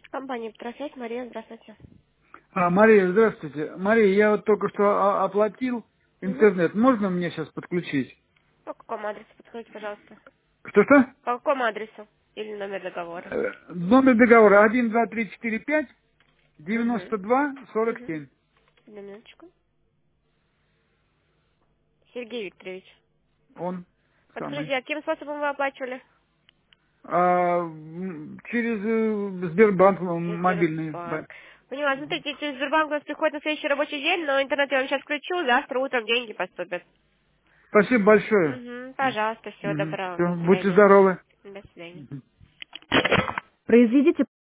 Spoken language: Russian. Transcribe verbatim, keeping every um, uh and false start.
Компания Петрофесть, Мария, здравствуйте. А, Мария, здравствуйте. Мария, я вот только что о- оплатил Угу. интернет. Можно мне сейчас подключить? По какому адресу подскажите, пожалуйста? Что-что? По какому адресу? Или номер договора? Э, Номер договора один, два, три, четыре, пять, девяносто Угу. два, сорок Угу. семь. Одну минуточку. Сергей Викторович. Он самый. Подскажите, а каким способом вы оплачивали? А, м, через э, Сбербанк м, Через мобильный. Сбербанк. Ба- Поняла, смотрите, через Сбербанк у нас приходит на следующий рабочий день, но интернет я вам сейчас включу, завтра утром деньги поступят. Спасибо большое. Угу. Пожалуйста, всего доброго Все, вам, до будьте свидания. здоровы. До свидания. Мгм. Произведите